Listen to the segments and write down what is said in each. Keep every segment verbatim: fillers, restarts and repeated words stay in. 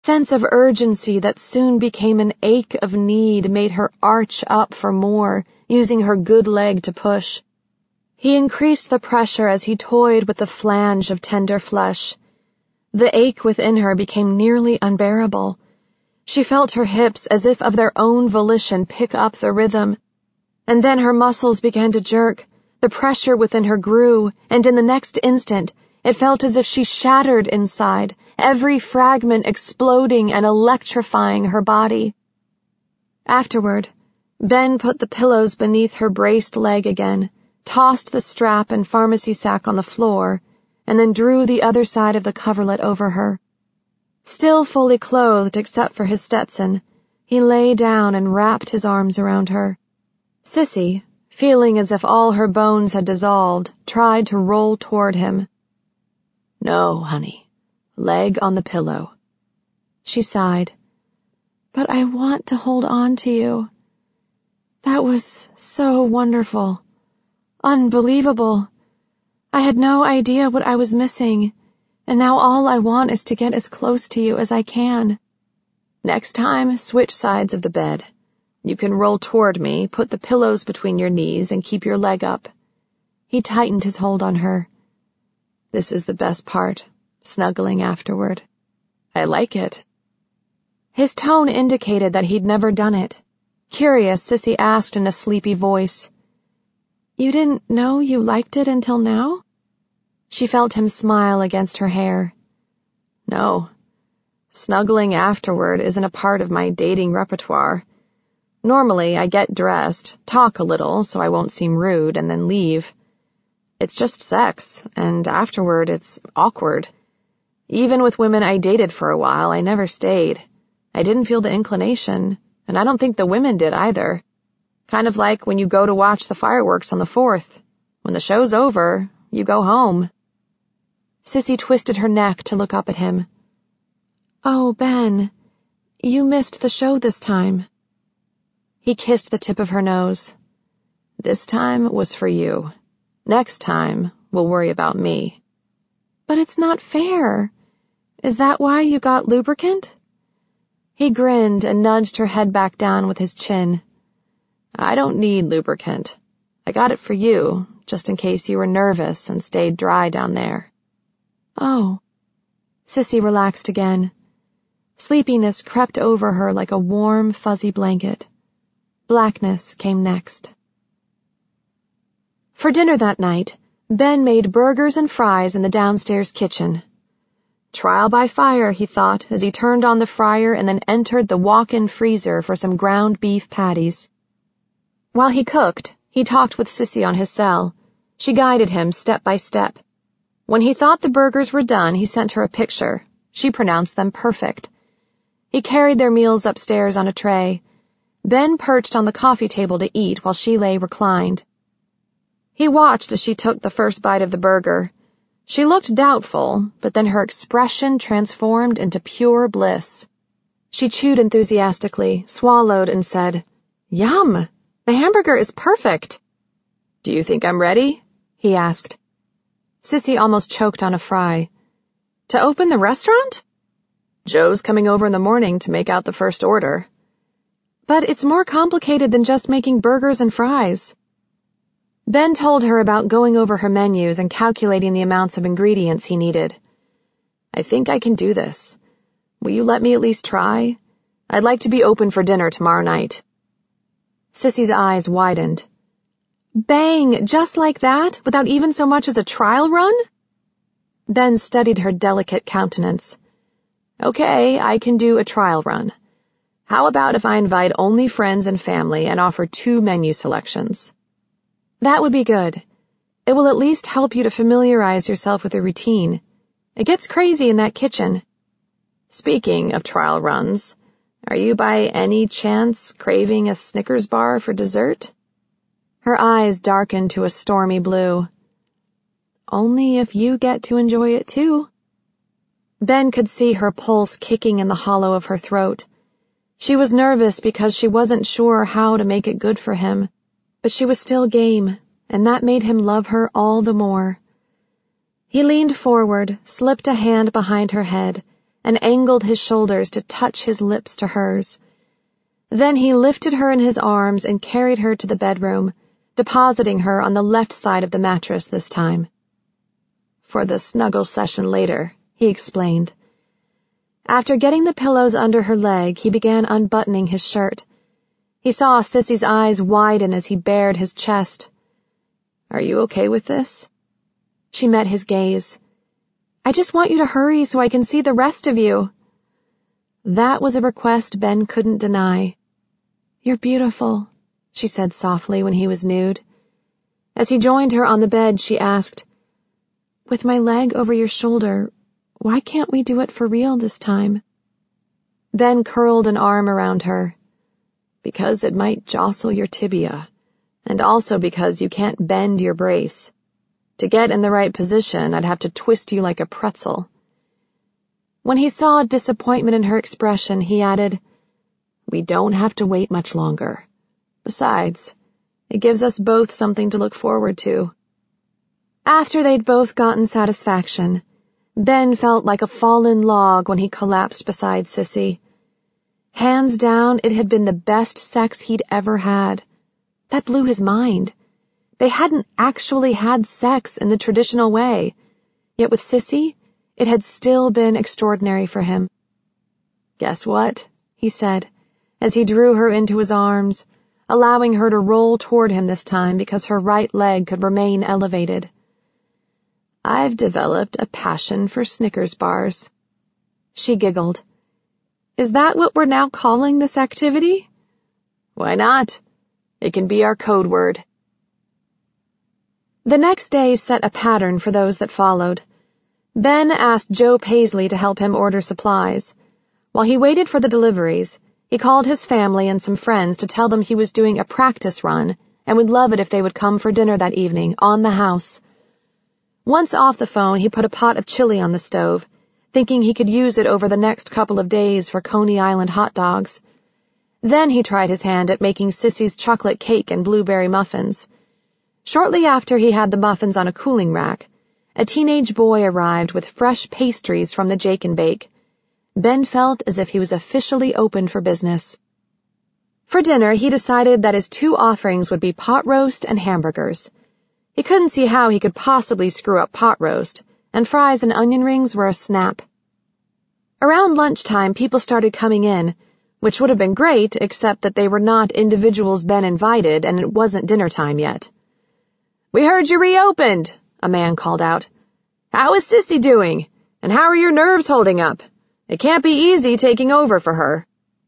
Sense of urgency that soon became an ache of need made her arch up for more, using her good leg to push. He increased the pressure as he toyed with the flange of tender flesh. The ache within her became nearly unbearable. She felt her hips, as if of their own volition, pick up the rhythm. And then her muscles began to jerk. The pressure within her grew, and in the next instant, it felt as if she shattered inside, every fragment exploding and electrifying her body. Afterward, Ben put the pillows beneath her braced leg again, tossed the strap and pharmacy sack on the floor, and then drew the other side of the coverlet over her. Still fully clothed except for his Stetson, he lay down and wrapped his arms around her. Sissy, feeling as if all her bones had dissolved, tried to roll toward him. "No, honey. Leg on the pillow." She sighed. "But I want to hold on to you. That was so wonderful. Unbelievable. I had no idea what I was missing, and now all I want is to get as close to you as I can." "Next time, switch sides of the bed. You can roll toward me, put the pillows between your knees, and keep your leg up." He tightened his hold on her. "This is the best part, snuggling afterward. I like it." His tone indicated that he'd never done it. Curious, Sissy asked in a sleepy voice, "You didn't know you liked it until now?" She felt him smile against her hair. "No. Snuggling afterward isn't a part of my dating repertoire. Normally, I get dressed, talk a little so I won't seem rude, and then leave. It's just sex, and afterward it's awkward. Even with women I dated for a while, I never stayed. I didn't feel the inclination, and I don't think the women did either. Kind of like when you go to watch the fireworks on the fourth. When the show's over, you go home." Sissy twisted her neck to look up at him. "Oh, Ben, you missed the show this time." He kissed the tip of her nose. "This time was for you. Next time, we'll worry about me." "But it's not fair. Is that why you got lubricant?" He grinned and nudged her head back down with his chin. "I don't need lubricant. I got it for you, just in case you were nervous and stayed dry down there." "Oh." Sissy relaxed again. Sleepiness crept over her like a warm, fuzzy blanket. Blackness came next. For dinner that night, Ben made burgers and fries in the downstairs kitchen. Trial by fire, he thought, as he turned on the fryer and then entered the walk-in freezer for some ground beef patties. While he cooked, he talked with Sissy on his cell. She guided him step by step. When he thought the burgers were done, he sent her a picture. She pronounced them perfect. He carried their meals upstairs on a tray. Ben perched on the coffee table to eat while she lay reclined. He watched as she took the first bite of the burger. She looked doubtful, but then her expression transformed into pure bliss. She chewed enthusiastically, swallowed, and said, "Yum! The hamburger is perfect." "Do you think I'm ready?" he asked. Sissy almost choked on a fry. "To open the restaurant?" "Joe's coming over in the morning to make out the first order." "But it's more complicated than just making burgers and fries." Ben told her about going over her menus and calculating the amounts of ingredients he needed. "I think I can do this. Will you let me at least try? I'd like to be open for dinner tomorrow night." Sissy's eyes widened. "Bang, just like that, without even so much as a trial run?" Ben studied her delicate countenance. "Okay, I can do a trial run. How about if I invite only friends and family and offer two menu selections?" "That would be good. It will at least help you to familiarize yourself with the routine. It gets crazy in that kitchen." "Speaking of trial runs, are you by any chance craving a Snickers bar for dessert?" Her eyes darkened to a stormy blue. "Only if you get to enjoy it too." Ben could see her pulse kicking in the hollow of her throat. She was nervous because she wasn't sure how to make it good for him, but she was still game, and that made him love her all the more. He leaned forward, slipped a hand behind her head, and angled his shoulders to touch his lips to hers. Then he lifted her in his arms and carried her to the bedroom, depositing her on the left side of the mattress this time. For the snuggle session later, he explained. After getting the pillows under her leg, he began unbuttoning his shirt. He saw Sissy's eyes widen as he bared his chest. "Are you okay with this?" She met his gaze. "I just want you to hurry so I can see the rest of you." That was a request Ben couldn't deny. "You're beautiful," she said softly when he was nude. As he joined her on the bed, she asked, "With my leg over your shoulder, why can't we do it for real this time?" Ben curled an arm around her. "Because it might jostle your tibia, and also because you can't bend your brace. To get in the right position, I'd have to twist you like a pretzel." When he saw disappointment in her expression, he added, "We don't have to wait much longer. Besides, it gives us both something to look forward to." After they'd both gotten satisfaction, Ben felt like a fallen log when he collapsed beside Sissy. Hands down, it had been the best sex he'd ever had. That blew his mind. They hadn't actually had sex in the traditional way, yet with Sissy, it had still been extraordinary for him. "Guess what?" he said, as he drew her into his arms, allowing her to roll toward him this time because her right leg could remain elevated. "I've developed a passion for Snickers bars." She giggled. "Is that what we're now calling this activity?" "Why not? It can be our code word." The next day set a pattern for those that followed. Ben asked Joe Paisley to help him order supplies. While he waited for the deliveries, he called his family and some friends to tell them he was doing a practice run and would love it if they would come for dinner that evening, on the house. Once off the phone, he put a pot of chili on the stove, thinking he could use it over the next couple of days for Coney Island hot dogs. Then he tried his hand at making Sissy's chocolate cake and blueberry muffins. Shortly after he had the muffins on a cooling rack, a teenage boy arrived with fresh pastries from the Jake and Bake. Ben felt as if he was officially open for business. For dinner, he decided that his two offerings would be pot roast and hamburgers. He couldn't see how he could possibly screw up pot roast, and fries and onion rings were a snap. Around lunchtime, people started coming in, which would have been great except that they were not individuals Ben invited and it wasn't dinner time yet. "We heard you reopened," a man called out. "How is Sissy doing? And how are your nerves holding up? It can't be easy taking over for her."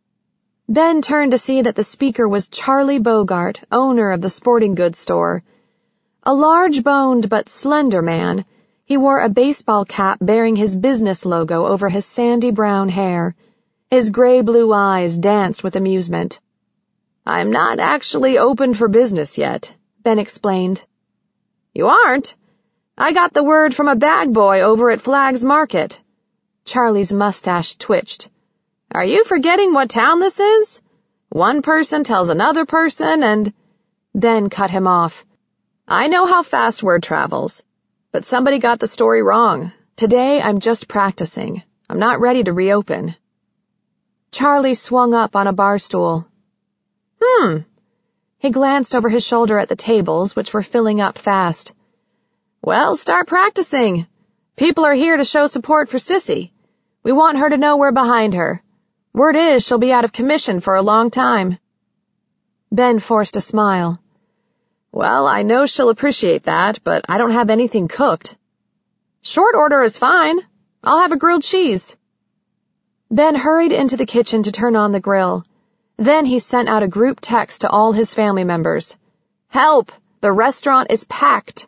Ben turned to see that the speaker was Charlie Bogart, owner of the sporting goods store. A large-boned but slender man, he wore a baseball cap bearing his business logo over his sandy brown hair. His gray-blue eyes danced with amusement. "I'm not actually open for business yet," Ben explained. "You aren't? I got the word from a bag boy over at Flagg's Market." Charlie's mustache twitched. "Are you forgetting what town this is? One person tells another person and—" Ben cut him off. "I know how fast word travels, but somebody got the story wrong. Today I'm just practicing. I'm not ready to reopen." Charlie swung up on a bar stool. Hmm. He glanced over his shoulder at the tables, which were filling up fast. "Well, start practicing. People are here to show support for Sissy. We want her to know we're behind her. Word is she'll be out of commission for a long time." Ben forced a smile. "Well, I know she'll appreciate that, but I don't have anything cooked." "Short order is fine. I'll have a grilled cheese." Ben hurried into the kitchen to turn on the grill. Then he sent out a group text to all his family members. "Help! The restaurant is packed."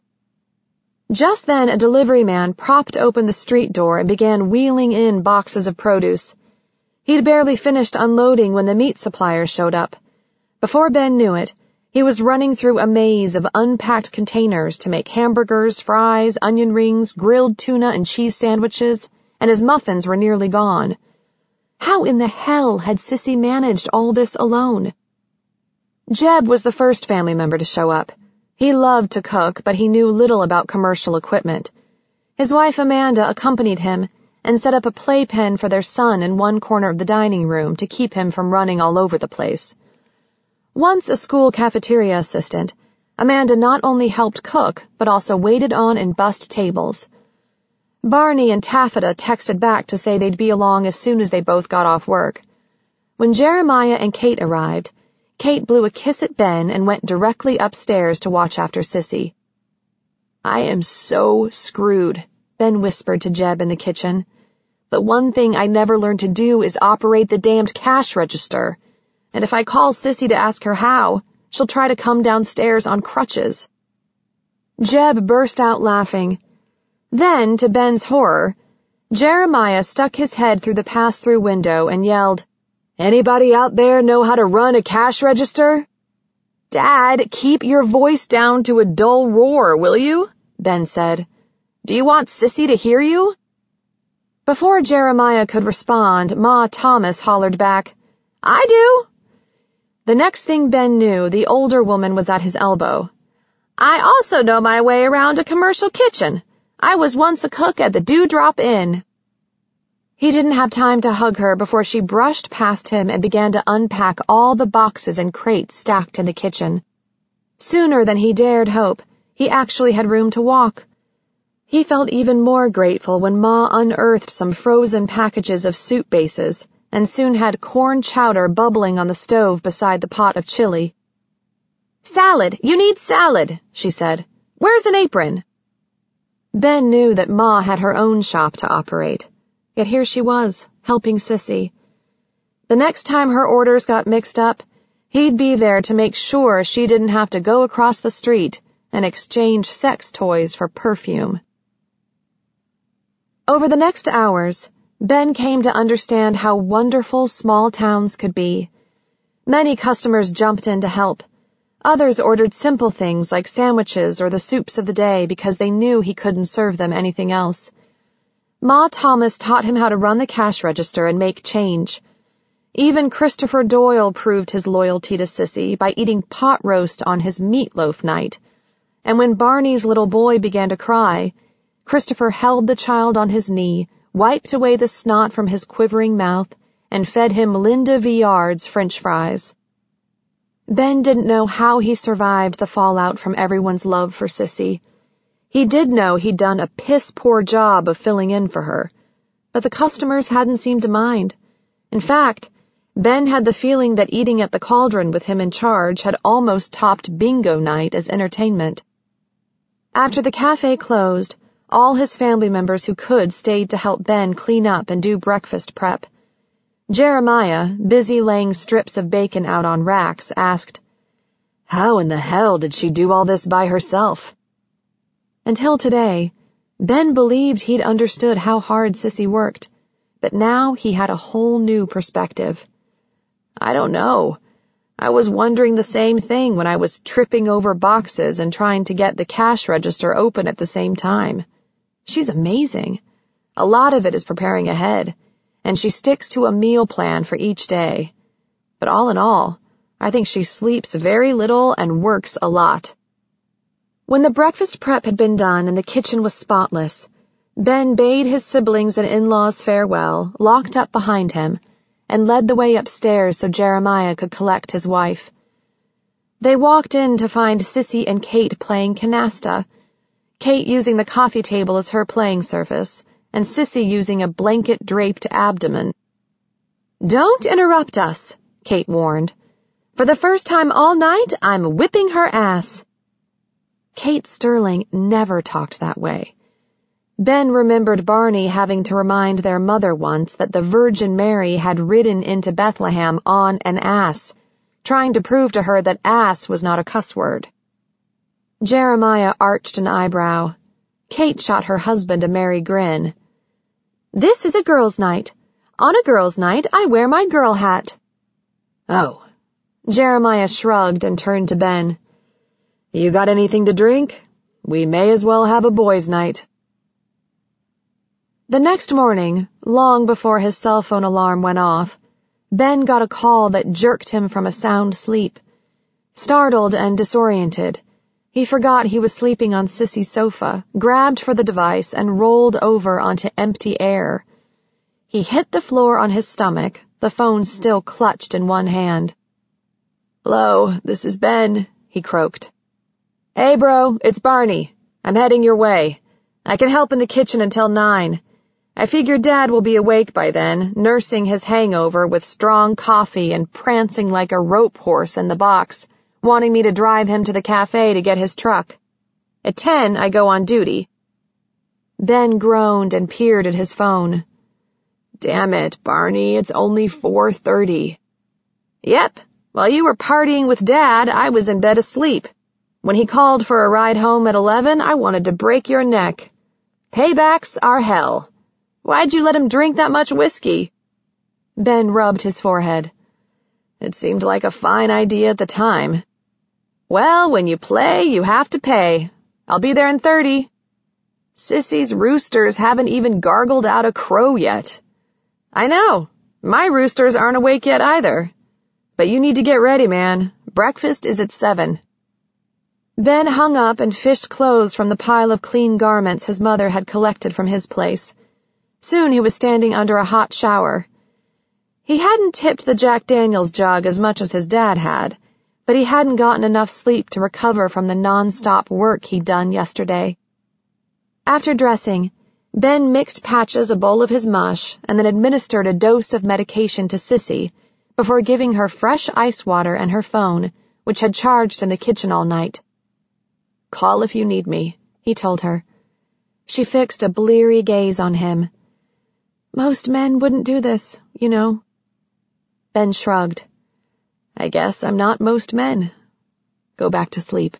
Just then a delivery man propped open the street door and began wheeling in boxes of produce. He'd barely finished unloading when the meat supplier showed up. Before Ben knew it, he was running through a maze of unpacked containers to make hamburgers, fries, onion rings, grilled tuna and cheese sandwiches, and his muffins were nearly gone. How in the hell had Sissy managed all this alone? Jeb was the first family member to show up. He loved to cook, but he knew little about commercial equipment. His wife Amanda accompanied him, and set up a playpen for their son in one corner of the dining room to keep him from running all over the place. Once a school cafeteria assistant, Amanda not only helped cook, but also waited on and bussed tables. Barney and Taffeta texted back to say they'd be along as soon as they both got off work. When Jeremiah and Kate arrived, Kate blew a kiss at Ben and went directly upstairs to watch after Sissy. "I am so screwed," Ben whispered to Jeb in the kitchen. "The one thing I never learned to do is operate the damned cash register. And if I call Sissy to ask her how, she'll try to come downstairs on crutches." Jeb burst out laughing. Then, to Ben's horror, Jeremiah stuck his head through the pass-through window and yelled, "Anybody out there know how to run a cash register?" "Dad, keep your voice down to a dull roar, will you?" Ben said. "Do you want Sissy to hear you?" Before Jeremiah could respond, Ma Thomas hollered back, "I do." The next thing Ben knew, the older woman was at his elbow. "I also know my way around a commercial kitchen. I was once a cook at the Dewdrop Inn." He didn't have time to hug her before she brushed past him and began to unpack all the boxes and crates stacked in the kitchen. Sooner than he dared hope, he actually had room to walk. He felt even more grateful when Ma unearthed some frozen packages of soup bases and soon had corn chowder bubbling on the stove beside the pot of chili. "Salad, you need salad," she said. "Where's an apron?" Ben knew that Ma had her own shop to operate, yet here she was, helping Sissy. The next time her orders got mixed up, he'd be there to make sure she didn't have to go across the street and exchange sex toys for perfume. Over the next hours, Ben came to understand how wonderful small towns could be. Many customers jumped in to help. Others ordered simple things like sandwiches or the soups of the day because they knew he couldn't serve them anything else. Ma Thomas taught him how to run the cash register and make change. Even Christopher Doyle proved his loyalty to Sissy by eating pot roast on his meatloaf night. And when Barney's little boy began to cry, Christopher held the child on his knee, wiped away the snot from his quivering mouth, and fed him Linda Villard's French fries. Ben didn't know how he survived the fallout from everyone's love for Sissy. He did know he'd done a piss-poor job of filling in for her, but the customers hadn't seemed to mind. In fact, Ben had the feeling that eating at the Cauldron with him in charge had almost topped bingo night as entertainment. After the cafe closed, all his family members who could stayed to help Ben clean up and do breakfast prep. Jeremiah, busy laying strips of bacon out on racks, asked, "How in the hell did she do all this by herself?" Until today, Ben believed he'd understood how hard Sissy worked, but now he had a whole new perspective. "I don't know. I was wondering the same thing when I was tripping over boxes and trying to get the cash register open at the same time. She's amazing. A lot of it is preparing ahead, and she sticks to a meal plan for each day. But all in all, I think she sleeps very little and works a lot." When the breakfast prep had been done and the kitchen was spotless, Ben bade his siblings and in-laws farewell, locked up behind him, and led the way upstairs so Jeremiah could collect his wife. They walked in to find Sissy and Kate playing canasta, Kate using the coffee table as her playing surface, and Sissy using a blanket-draped abdomen. "Don't interrupt us," Kate warned. "For the first time all night, I'm whipping her ass." Kate Sterling never talked that way. Ben remembered Barney having to remind their mother once that the Virgin Mary had ridden into Bethlehem on an ass, trying to prove to her that ass was not a cuss word. Jeremiah arched an eyebrow. Kate shot her husband a merry grin. "This is a girls' night. On a girls' night, I wear my girl hat." "Oh." Jeremiah shrugged and turned to Ben. "You got anything to drink? We may as well have a boys' night." The next morning, long before his cell phone alarm went off, Ben got a call that jerked him from a sound sleep. Startled and disoriented, he forgot he was sleeping on Sissy's sofa, grabbed for the device, and rolled over onto empty air, He hit the floor on his stomach, the phone still clutched in one hand. "Hello, this is Ben," he croaked. "Hey, bro, it's Barney. I'm heading your way. I can help in the kitchen until nine. I figure Dad will be awake by then, nursing his hangover with strong coffee and prancing like a rope horse in the box, wanting me to drive him to the cafe to get his truck. At ten, I go on duty." Ben groaned and peered at his phone. "Damn it, Barney, it's only four thirty. "Yep. While you were partying with Dad, I was in bed asleep. When he called for a ride home at eleven, I wanted to break your neck. Paybacks are hell. Why'd you let him drink that much whiskey?" Ben rubbed his forehead. "It seemed like a fine idea at the time." "Well, when you play, you have to pay. I'll be there in thirty. Sissy's roosters haven't even gargled out a crow yet." "I know. My roosters aren't awake yet either. But you need to get ready, man. Breakfast is at seven. Ben hung up and fished clothes from the pile of clean garments his mother had collected from his place. Soon he was standing under a hot shower. He hadn't tipped the Jack Daniels jug as much as his dad had, but he hadn't gotten enough sleep to recover from the non-stop work he'd done yesterday. After dressing, Ben mixed Patches a bowl of his mush and then administered a dose of medication to Sissy before giving her fresh ice water and her phone, which had charged in the kitchen all night. "Call if you need me," he told her. She fixed a bleary gaze on him. "Most men wouldn't do this, you know." Ben shrugged. "I guess I'm not most men. Go back to sleep."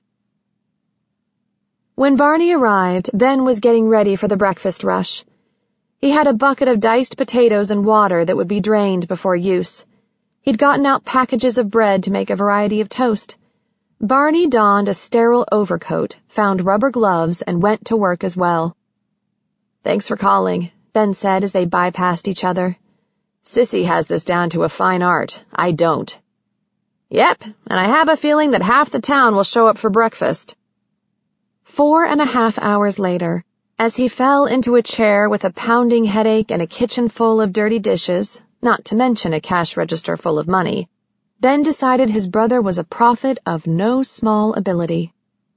When Barney arrived, Ben was getting ready for the breakfast rush. He had a bucket of diced potatoes and water that would be drained before use. He'd gotten out packages of bread to make a variety of toast. Barney donned a sterile overcoat, found rubber gloves, and went to work as well. "Thanks for calling," Ben said as they bypassed each other. "Sissy has this down to a fine art. I don't." "Yep, and I have a feeling that half the town will show up for breakfast." Four and a half hours later, as he fell into a chair with a pounding headache and a kitchen full of dirty dishes, not to mention a cash register full of money, Ben decided his brother was a prophet of no small ability.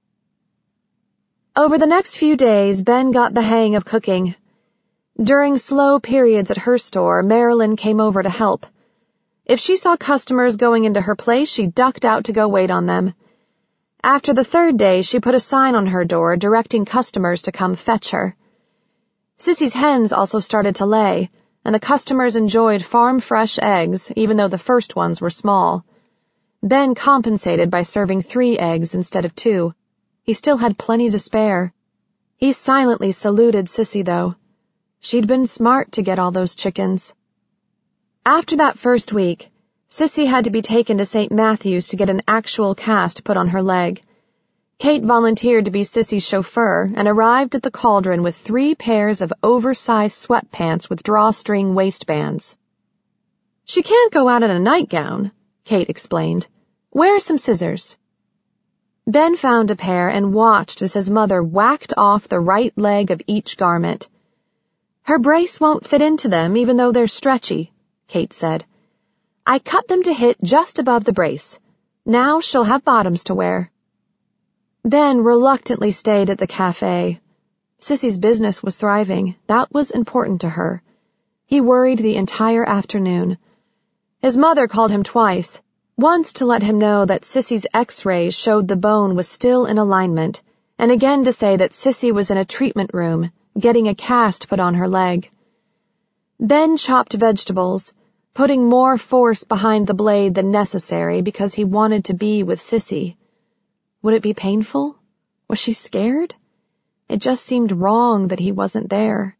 Over the next few days, Ben got the hang of cooking. During slow periods at her store, Marilyn came over to help. If she saw customers going into her place, she ducked out to go wait on them. After the third day, she put a sign on her door directing customers to come fetch her. Sissy's hens also started to lay, and the customers enjoyed farm-fresh eggs, even though the first ones were small. Ben compensated by serving three eggs instead of two. He still had plenty to spare. He silently saluted Sissy, though. She'd been smart to get all those chickens. After that first week, Sissy had to be taken to Saint Matthew's to get an actual cast put on her leg. Kate volunteered to be Sissy's chauffeur and arrived at the Cauldron with three pairs of oversized sweatpants with drawstring waistbands. "She can't go out in a nightgown," Kate explained. "Where's some scissors?" Ben found a pair and watched as his mother whacked off the right leg of each garment. "Her brace won't fit into them, even though they're stretchy," Kate said. "I cut them to hit just above the brace. Now she'll have bottoms to wear." Ben reluctantly stayed at the cafe. Sissy's business was thriving. That was important to her. He worried the entire afternoon. His mother called him twice, once to let him know that Sissy's x-rays showed the bone was still in alignment, and again to say that Sissy was in a treatment room, getting a cast put on her leg. Ben chopped vegetables, putting more force behind the blade than necessary because he wanted to be with Sissy. Would it be painful? Was she scared? It just seemed wrong that he wasn't there.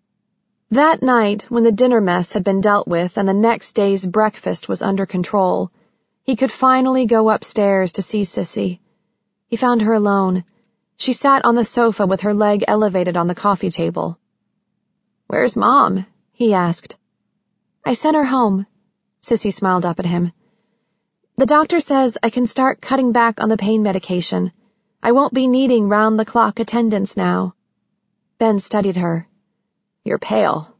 That night, when the dinner mess had been dealt with and the next day's breakfast was under control, he could finally go upstairs to see Sissy. He found her alone. She sat on the sofa with her leg elevated on the coffee table. "Where's Mom?" he asked. "I sent her home." Sissy smiled up at him. "The doctor says I can start cutting back on the pain medication. I won't be needing round-the-clock attendance now." Ben studied her. "You're pale.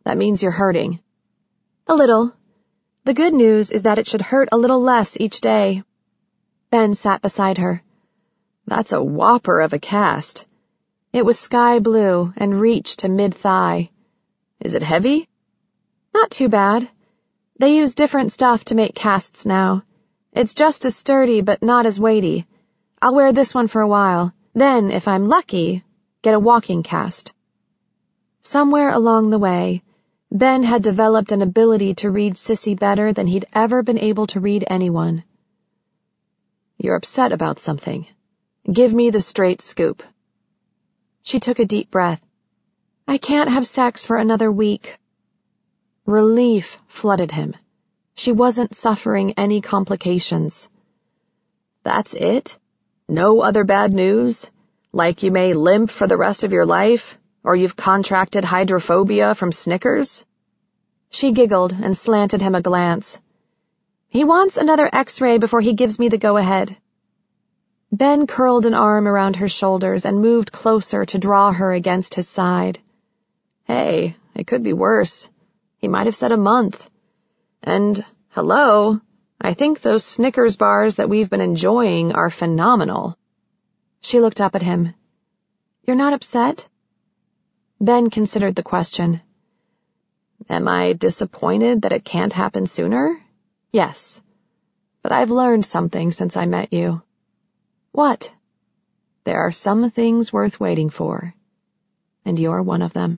That means you're hurting. A little. The good news is that it should hurt a little less each day. Ben sat beside her. That's a whopper of a cast. It was sky blue and reached to mid-thigh. Is it heavy? Not too bad. They use different stuff to make casts now. It's just as sturdy, but not as weighty. I'll wear this one for a while. Then, if I'm lucky, get a walking cast. Somewhere along the way, Ben had developed an ability to read Sissy better than he'd ever been able to read anyone. You're upset about something. Give me the straight scoop. She took a deep breath. I can't have sex for another week. Relief flooded him. She wasn't suffering any complications. That's it? No other bad news? Like you may limp for the rest of your life? Or you've contracted hydrophobia from Snickers? She giggled and slanted him a glance. He wants another x-ray before he gives me the go-ahead. Ben curled an arm around her shoulders and moved closer to draw her against his side. Hey, it could be worse. He might have said a month. And, hello, I think those Snickers bars that we've been enjoying are phenomenal. She looked up at him. You're not upset? Ben considered the question. Am I disappointed that it can't happen sooner? Yes. But I've learned something since I met you. What? There are some things worth waiting for. And you're one of them.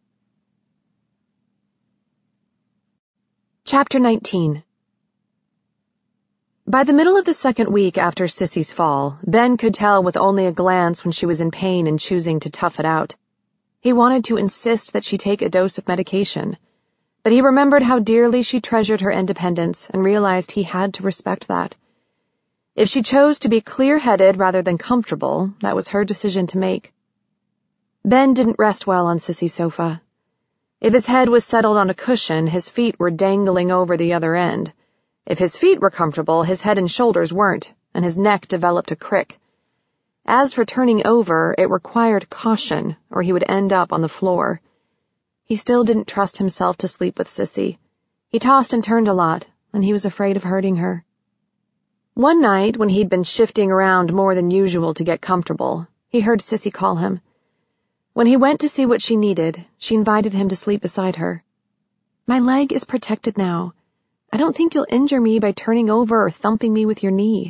Chapter nineteen. By the middle of the second week after Sissy's fall, Ben could tell with only a glance when she was in pain and choosing to tough it out. He wanted to insist that she take a dose of medication, but he remembered how dearly she treasured her independence and realized he had to respect that. If she chose to be clear-headed rather than comfortable, that was her decision to make. Ben didn't rest well on Sissy's sofa. If his head was settled on a cushion, his feet were dangling over the other end. If his feet were comfortable, his head and shoulders weren't, and his neck developed a crick. As for turning over, it required caution, or he would end up on the floor. He still didn't trust himself to sleep with Sissy. He tossed and turned a lot, and he was afraid of hurting her. One night, when he'd been shifting around more than usual to get comfortable, he heard Sissy call him. When he went to see what she needed, she invited him to sleep beside her. My leg is protected now. I don't think you'll injure me by turning over or thumping me with your knee.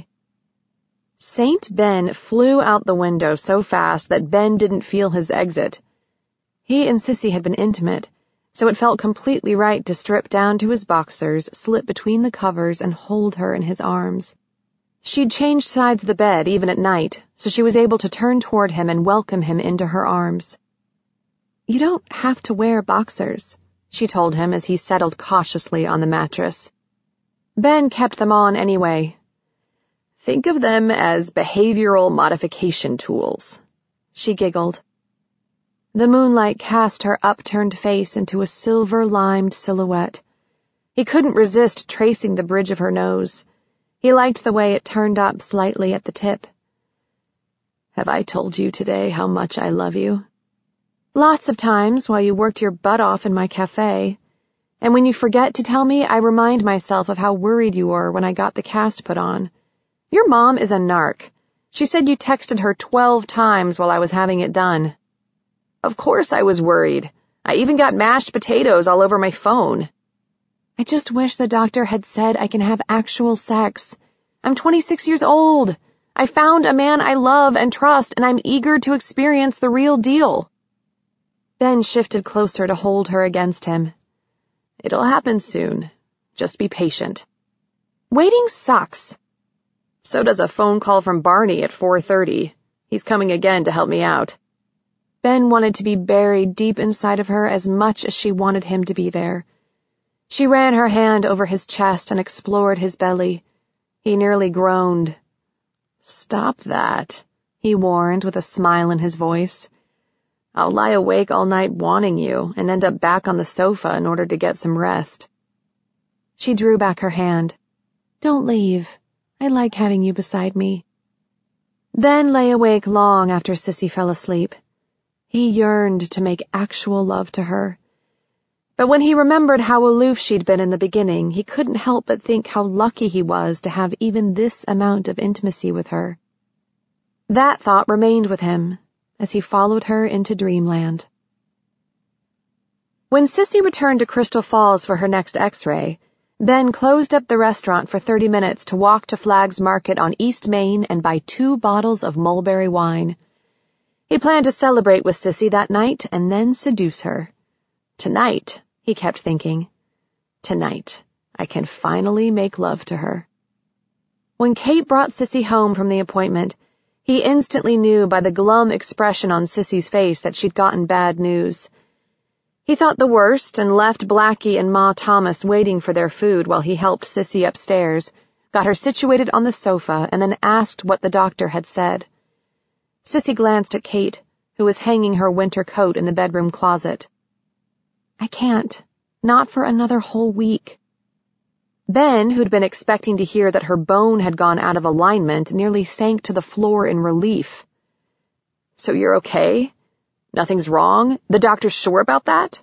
Saint Ben flew out the window so fast that Ben didn't feel his exit. He and Sissy had been intimate, so it felt completely right to strip down to his boxers, slip between the covers, and hold her in his arms. She'd changed sides of the bed even at night, so she was able to turn toward him and welcome him into her arms. You don't have to wear boxers, she told him as he settled cautiously on the mattress. Ben kept them on anyway. Think of them as behavioral modification tools. She giggled. The moonlight cast her upturned face into a silver-limed silhouette. He couldn't resist tracing the bridge of her nose. He liked the way it turned up slightly at the tip. Have I told you today how much I love you? Lots of times while you worked your butt off in my cafe. And when you forget to tell me, I remind myself of how worried you were when I got the cast put on. Your mom is a narc. She said you texted her twelve times while I was having it done. Of course I was worried. I even got mashed potatoes all over my phone. I just wish the doctor had said I can have actual sex. I'm twenty-six years old. I found a man I love and trust, and I'm eager to experience the real deal. Ben shifted closer to hold her against him. It'll happen soon. Just be patient. Waiting sucks. So does a phone call from Barney at four thirty. He's coming again to help me out. Ben wanted to be buried deep inside of her as much as she wanted him to be there. She ran her hand over his chest and explored his belly. He nearly groaned. Stop that, he warned with a smile in his voice. I'll lie awake all night wanting you and end up back on the sofa in order to get some rest. She drew back her hand. Don't leave. I like having you beside me. Ben lay awake long after Sissy fell asleep. He yearned to make actual love to her. But when he remembered how aloof she'd been in the beginning, he couldn't help but think how lucky he was to have even this amount of intimacy with her. That thought remained with him as he followed her into dreamland. When Sissy returned to Crystal Falls for her next x-ray, Ben closed up the restaurant for thirty minutes to walk to Flagg's Market on East Main and buy two bottles of mulberry wine. He planned to celebrate with Sissy that night and then seduce her. Tonight, he kept thinking, tonight, I can finally make love to her. When Kate brought Sissy home from the appointment, he instantly knew by the glum expression on Sissy's face that she'd gotten bad news. He thought the worst and left Blackie and Ma Thomas waiting for their food while he helped Sissy upstairs, got her situated on the sofa, and then asked what the doctor had said. Sissy glanced at Kate, who was hanging her winter coat in the bedroom closet. I can't. Not for another whole week. Ben, who'd been expecting to hear that her bone had gone out of alignment, nearly sank to the floor in relief. So you're okay? Nothing's wrong? The doctor's sure about that?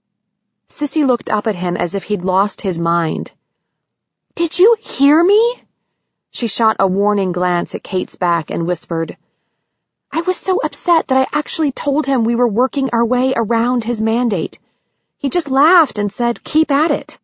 Sissy looked up at him as if he'd lost his mind. Did you hear me? She shot a warning glance at Kate's back and whispered, I was so upset that I actually told him we were working our way around his mandate. He just laughed and said, keep at it.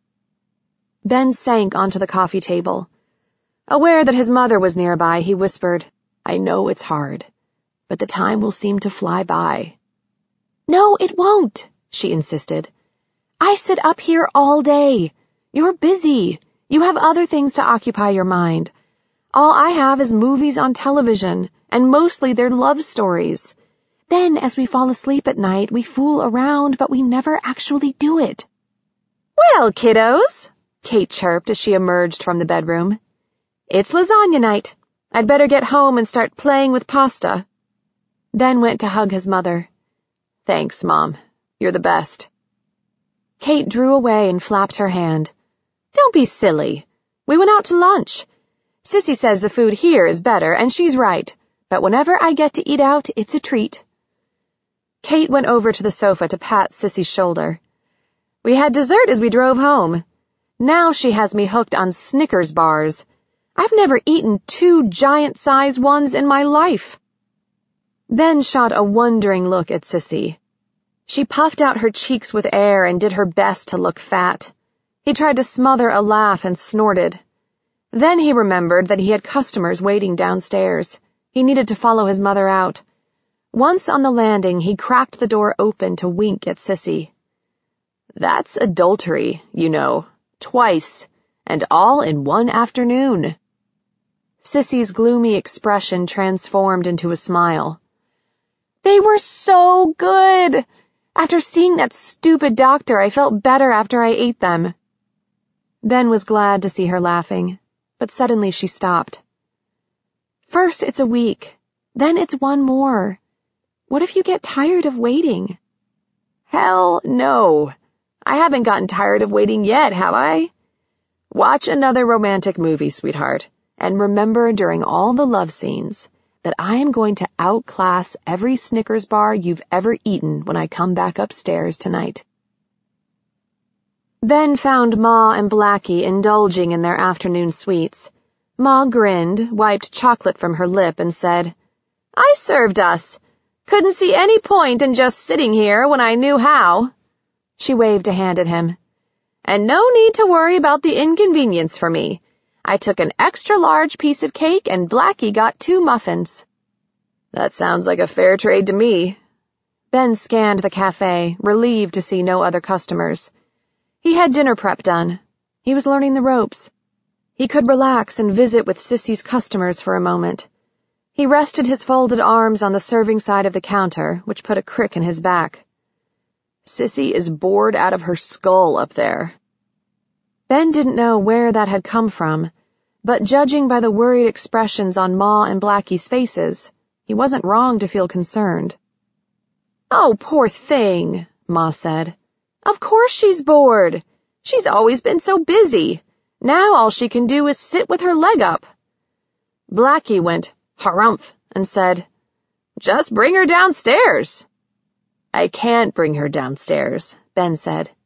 Ben sank onto the coffee table. Aware that his mother was nearby, he whispered, I know it's hard, but the time will seem to fly by. No, it won't, she insisted. I sit up here all day. You're busy. You have other things to occupy your mind. All I have is movies on television, and mostly they're love stories. Then, as we fall asleep at night, we fool around, but we never actually do it. Well, kiddos, Kate chirped as she emerged from the bedroom. It's lasagna night. I'd better get home and start playing with pasta. Ben went to hug his mother. Thanks, Mom. You're the best. Kate drew away and flapped her hand. Don't be silly. We went out to lunch. Sissy says the food here is better, and she's right, but whenever I get to eat out, it's a treat. Kate went over to the sofa to pat Sissy's shoulder. We had dessert as we drove home. Now she has me hooked on Snickers bars. I've never eaten two giant-sized ones in my life. Ben shot a wondering look at Sissy. She puffed out her cheeks with air and did her best to look fat. He tried to smother a laugh and snorted. Then he remembered that he had customers waiting downstairs. He needed to follow his mother out. Once on the landing, he cracked the door open to wink at Sissy. That's adultery, you know. Twice, and all in one afternoon. Sissy's gloomy expression transformed into a smile. They were so good! After seeing that stupid doctor, I felt better after I ate them. Ben was glad to see her laughing, but suddenly she stopped. First it's a week, then it's one more. What if you get tired of waiting? Hell no. I haven't gotten tired of waiting yet, have I? Watch another romantic movie, sweetheart, and remember during all the love scenes that I am going to outclass every Snickers bar you've ever eaten when I come back upstairs tonight. Ben found Ma and Blackie indulging in their afternoon sweets. Ma grinned, wiped chocolate from her lip, and said, I served us. Couldn't see any point in just sitting here when I knew how. She waved a hand at him. And no need to worry about the inconvenience for me. I took an extra-large piece of cake and Blackie got two muffins. That sounds like a fair trade to me. Ben scanned the cafe, relieved to see no other customers. He had dinner prep done. He was learning the ropes. He could relax and visit with Sissy's customers for a moment. He rested his folded arms on the serving side of the counter, which put a crick in his back. Sissy is bored out of her skull up there. Ben didn't know where that had come from, but judging by the worried expressions on Ma and Blackie's faces, he wasn't wrong to feel concerned. Oh, poor thing, Ma said. Of course she's bored. She's always been so busy. Now all she can do is sit with her leg up. Blackie went harumph and said, Just bring her downstairs. I can't bring her downstairs, Ben said.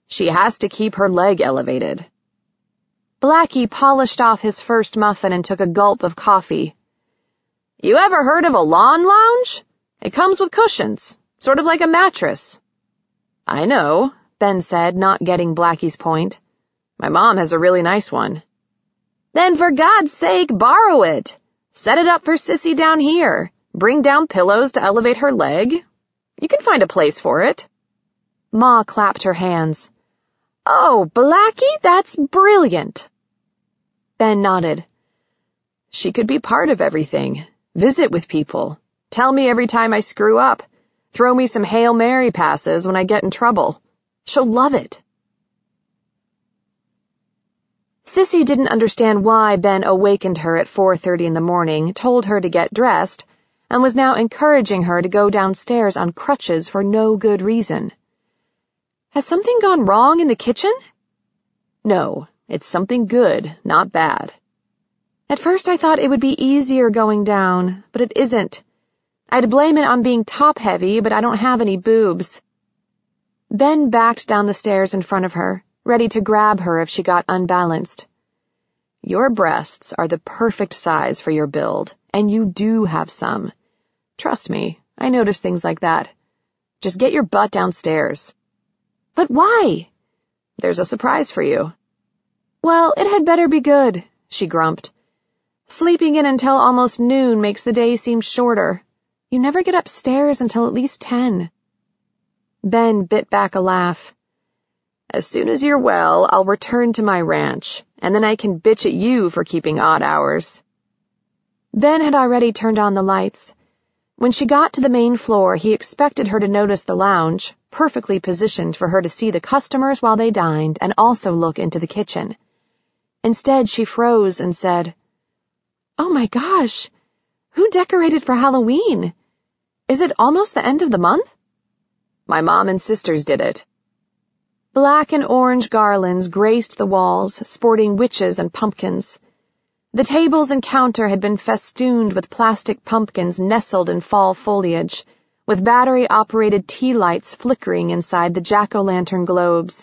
She has to keep her leg elevated. Blackie polished off his first muffin and took a gulp of coffee. You ever heard of a lawn lounge? It comes with cushions, sort of like a mattress. I know, Ben said, not getting Blackie's point. My mom has a really nice one. Then for God's sake, borrow it. Set it up for Sissy down here. Bring down pillows to elevate her leg. You can find a place for it. Ma clapped her hands. Oh, Blackie, that's brilliant. Ben nodded. She could be part of everything. Visit with people. Tell me every time I screw up. Throw me some Hail Mary passes when I get in trouble. She'll love it. Sissy didn't understand why Ben awakened her at four thirty in the morning, told her to get dressed, and was now encouraging her to go downstairs on crutches for no good reason. Has something gone wrong in the kitchen? No, it's something good, not bad. At first I thought it would be easier going down, but it isn't. I'd blame it on being top-heavy, but I don't have any boobs. Ben backed down the stairs in front of her, ready to grab her if she got unbalanced. Your breasts are the perfect size for your build, and you do have some. Trust me, I notice things like that. Just get your butt downstairs. But why? There's a surprise for you. Well, it had better be good, she grumped. Sleeping in until almost noon makes the day seem shorter. You never get upstairs until at least ten. Ben bit back a laugh. As soon as you're well, I'll return to my ranch, and then I can bitch at you for keeping odd hours. Ben had already turned on the lights. When she got to the main floor, he expected her to notice the lounge, perfectly positioned for her to see the customers while they dined and also look into the kitchen. Instead, she froze and said, Oh my gosh, who decorated for Halloween? Is it almost the end of the month? My mom and sisters did it. Black and orange garlands graced the walls, sporting witches and pumpkins. The tables and counter had been festooned with plastic pumpkins nestled in fall foliage, with battery-operated tea lights flickering inside the jack-o'-lantern globes.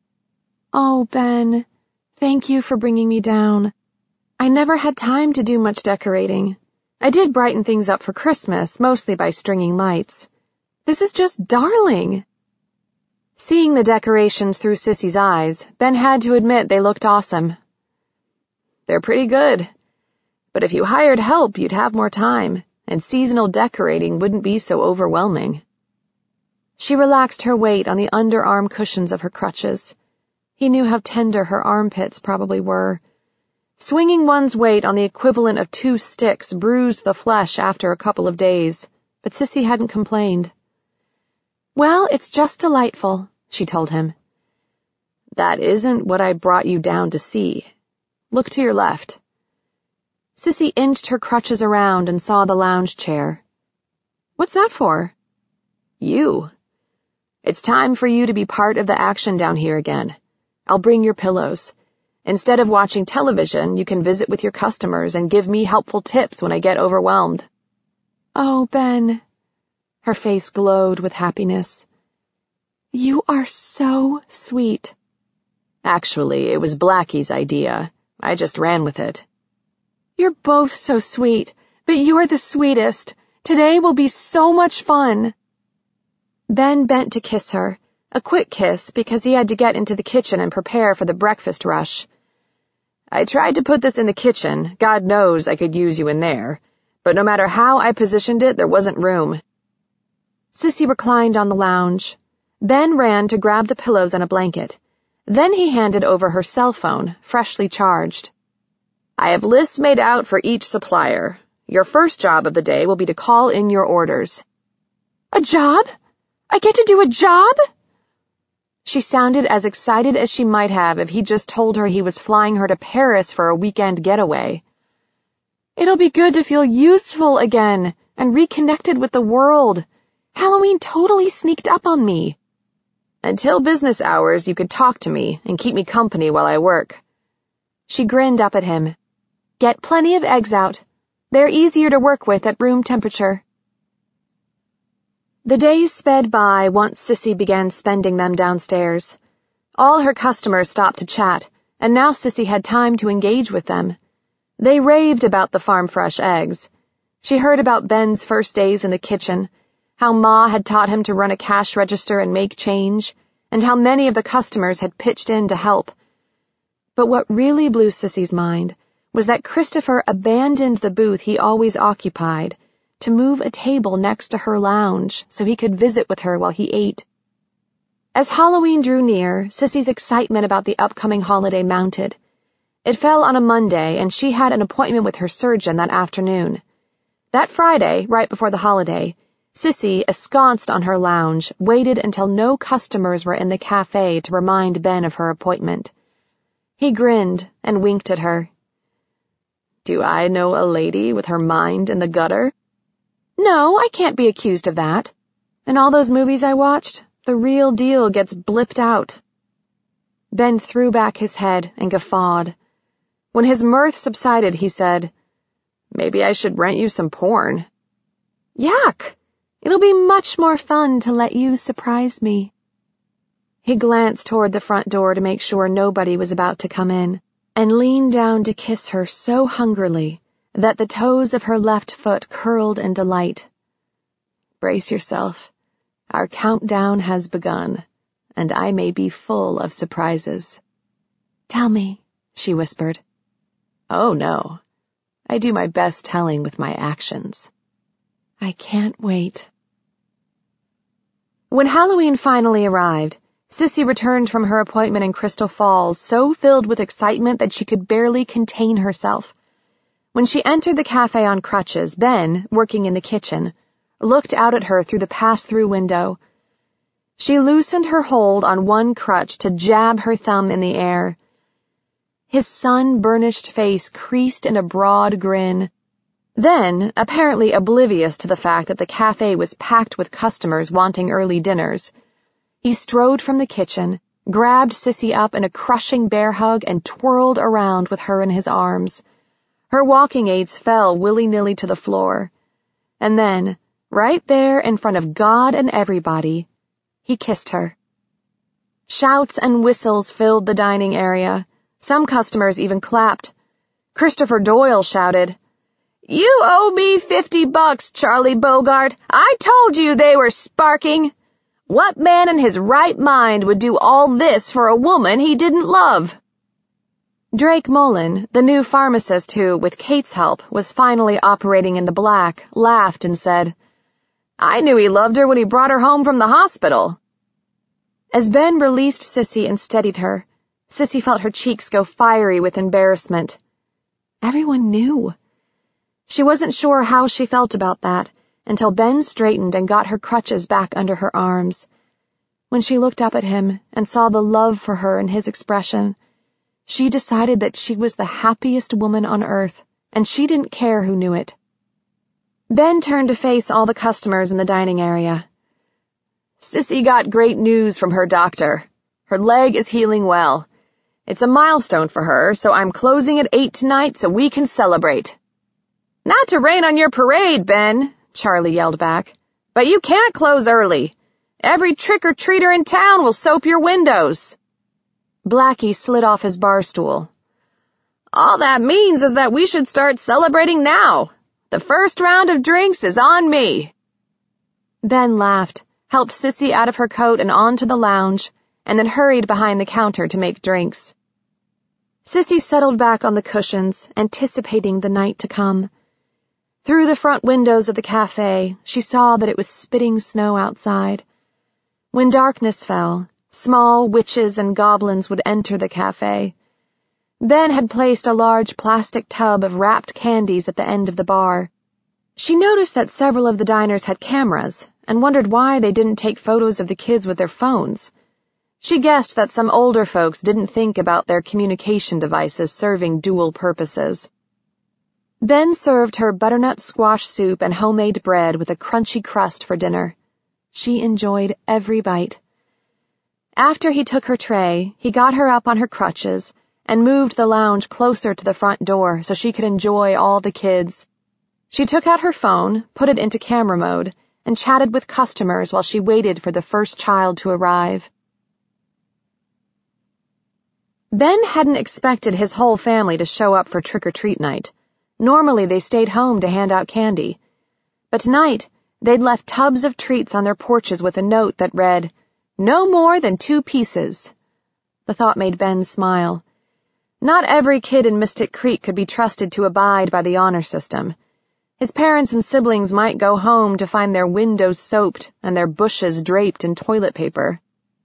Oh, Ben, thank you for bringing me down. I never had time to do much decorating. I did brighten things up for Christmas, mostly by stringing lights. This is just darling. Seeing the decorations through Sissy's eyes, Ben had to admit they looked awesome. They're pretty good. But if you hired help, you'd have more time, and seasonal decorating wouldn't be so overwhelming. She relaxed her weight on the underarm cushions of her crutches. He knew how tender her armpits probably were. Swinging one's weight on the equivalent of two sticks bruised the flesh after a couple of days, but Sissy hadn't complained. Well, it's just delightful, she told him. That isn't what I brought you down to see. Look to your left. Sissy inched her crutches around and saw the lounge chair. What's that for? You. It's time for you to be part of the action down here again. I'll bring your pillows. Instead of watching television, you can visit with your customers and give me helpful tips when I get overwhelmed. Oh, Ben. Her face glowed with happiness. You are so sweet. Actually, it was Blackie's idea. I just ran with it. You're both so sweet, but you're the sweetest. Today will be so much fun. Ben bent to kiss her, a quick kiss because he had to get into the kitchen and prepare for the breakfast rush. I tried to put this in the kitchen. God knows I could use you in there. But no matter how I positioned it, there wasn't room. Sissy reclined on the lounge. Ben ran to grab the pillows and a blanket. Then he handed over her cell phone, freshly charged. I have lists made out for each supplier. Your first job of the day will be to call in your orders. A job? I get to do a job? She sounded as excited as she might have if he'd just told her he was flying her to Paris for a weekend getaway. It'll be good to feel useful again and reconnected with the world. Halloween totally sneaked up on me. Until business hours, you could talk to me and keep me company while I work. She grinned up at him. Get plenty of eggs out. They're easier to work with at room temperature. The days sped by once Sissy began spending them downstairs. All her customers stopped to chat, and now Sissy had time to engage with them. They raved about the farm-fresh eggs. She heard about Ben's first days in the kitchen, how Ma had taught him to run a cash register and make change, and how many of the customers had pitched in to help. But what really blew Sissy's mind was that Christopher abandoned the booth he always occupied to move a table next to her lounge so he could visit with her while he ate. As Halloween drew near, Sissy's excitement about the upcoming holiday mounted. It fell on a Monday, and she had an appointment with her surgeon that afternoon. That Friday, right before the holiday, Sissy, ensconced on her lounge, waited until no customers were in the cafe to remind Ben of her appointment. He grinned and winked at her. "Do I know a lady with her mind in the gutter?" "No, I can't be accused of that. In all those movies I watched, the real deal gets blipped out." Ben threw back his head and guffawed. When his mirth subsided, he said, "Maybe I should rent you some porn." "Yuck! It'll be much more fun to let you surprise me." He glanced toward the front door to make sure nobody was about to come in, and leaned down to kiss her so hungrily that the toes of her left foot curled in delight. "Brace yourself. Our countdown has begun, and I may be full of surprises." "Tell me," she whispered. "Oh, no. I do my best telling with my actions." "I can't wait." When Halloween finally arrived, Sissy returned from her appointment in Crystal Falls so filled with excitement that she could barely contain herself. When she entered the cafe on crutches, Ben, working in the kitchen, looked out at her through the pass-through window. She loosened her hold on one crutch to jab her thumb in the air. His sun-burnished face creased in a broad grin. Then, apparently oblivious to the fact that the cafe was packed with customers wanting early dinners, he strode from the kitchen, grabbed Sissy up in a crushing bear hug, and twirled around with her in his arms. Her walking aids fell willy-nilly to the floor. And then, right there in front of God and everybody, he kissed her. Shouts and whistles filled the dining area. Some customers even clapped. Christopher Doyle shouted, "You owe me fifty bucks, Charlie Bogart. I told you they were sparking. What man in his right mind would do all this for a woman he didn't love?" Drake Mullen, the new pharmacist who, with Kate's help, was finally operating in the black, laughed and said, "I knew he loved her when he brought her home from the hospital." As Ben released Sissy and steadied her, Sissy felt her cheeks go fiery with embarrassment. Everyone knew. She wasn't sure how she felt about that until Ben straightened and got her crutches back under her arms. When she looked up at him and saw the love for her in his expression, she decided that she was the happiest woman on earth, and she didn't care who knew it. Ben turned to face all the customers in the dining area. "Sissy got great news from her doctor. Her leg is healing well. It's a milestone for her, so I'm closing at eight tonight so we can celebrate." "Not to rain on your parade, Ben," Charlie yelled back, "but you can't close early. Every trick-or-treater in town will soap your windows." Blackie slid off his bar stool. "All that means is that we should start celebrating now. The first round of drinks is on me." Ben laughed, helped Sissy out of her coat and onto the lounge, and then hurried behind the counter to make drinks. Sissy settled back on the cushions, anticipating the night to come. Through the front windows of the cafe, she saw that it was spitting snow outside. When darkness fell, small witches and goblins would enter the cafe. Ben had placed a large plastic tub of wrapped candies at the end of the bar. She noticed that several of the diners had cameras and wondered why they didn't take photos of the kids with their phones. She guessed that some older folks didn't think about their communication devices serving dual purposes. Ben served her butternut squash soup and homemade bread with a crunchy crust for dinner. She enjoyed every bite. After he took her tray, he got her up on her crutches and moved the lounge closer to the front door so she could enjoy all the kids. She took out her phone, put it into camera mode, and chatted with customers while she waited for the first child to arrive. Ben hadn't expected his whole family to show up for trick-or-treat night. Normally they stayed home to hand out candy. But tonight, they'd left tubs of treats on their porches with a note that read, "No more than two pieces." The thought made Ben smile. Not every kid in Mystic Creek could be trusted to abide by the honor system. His parents and siblings might go home to find their windows soaped and their bushes draped in toilet paper.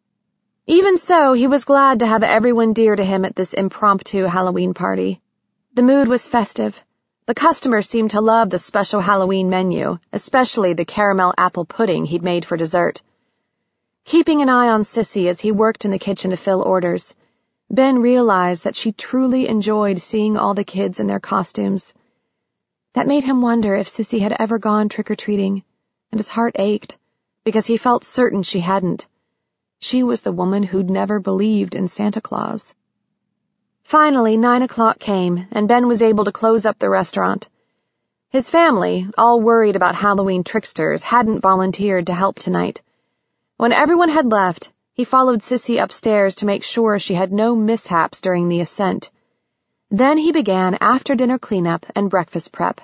Even so, he was glad to have everyone dear to him at this impromptu Halloween party. The mood was festive. The customers seemed to love the special Halloween menu, especially the caramel apple pudding he'd made for dessert. Keeping an eye on Sissy as he worked in the kitchen to fill orders, Ben realized that she truly enjoyed seeing all the kids in their costumes. That made him wonder if Sissy had ever gone trick-or-treating, and his heart ached, because he felt certain she hadn't. She was the woman who'd never believed in Santa Claus. Finally, nine o'clock came, and Ben was able to close up the restaurant. His family, all worried about Halloween tricksters, hadn't volunteered to help tonight. When everyone had left, he followed Sissy upstairs to make sure she had no mishaps during the ascent. Then he began after-dinner cleanup and breakfast prep.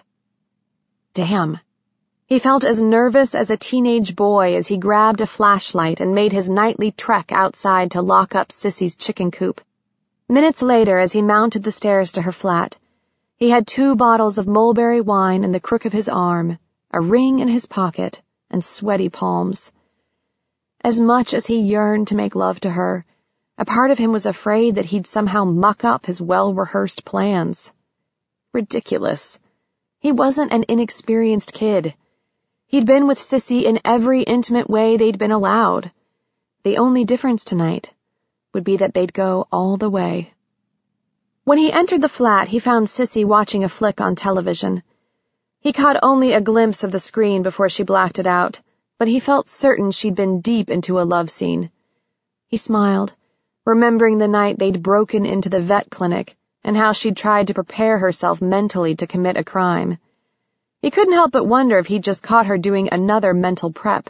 Damn. He felt as nervous as a teenage boy as he grabbed a flashlight and made his nightly trek outside to lock up Sissy's chicken coop. Minutes later, as he mounted the stairs to her flat, he had two bottles of mulberry wine in the crook of his arm, a ring in his pocket, and sweaty palms. As much as he yearned to make love to her, a part of him was afraid that he'd somehow muck up his well-rehearsed plans. Ridiculous. He wasn't an inexperienced kid. He'd been with Sissy in every intimate way they'd been allowed. The only difference tonight would be that they'd go all the way. When he entered the flat, he found Sissy watching a flick on television. He caught only a glimpse of the screen before she blacked it out, but he felt certain she'd been deep into a love scene. He smiled, remembering the night they'd broken into the vet clinic and how she'd tried to prepare herself mentally to commit a crime. He couldn't help but wonder if he'd just caught her doing another mental prep.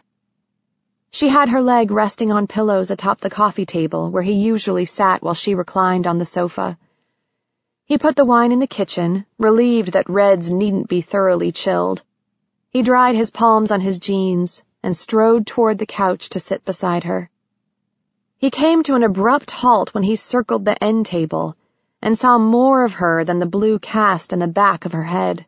She had her leg resting on pillows atop the coffee table where he usually sat while she reclined on the sofa. He put the wine in the kitchen, relieved that Reds needn't be thoroughly chilled. He dried his palms on his jeans and strode toward the couch to sit beside her. He came to an abrupt halt when he circled the end table and saw more of her than the blue cast in the back of her head.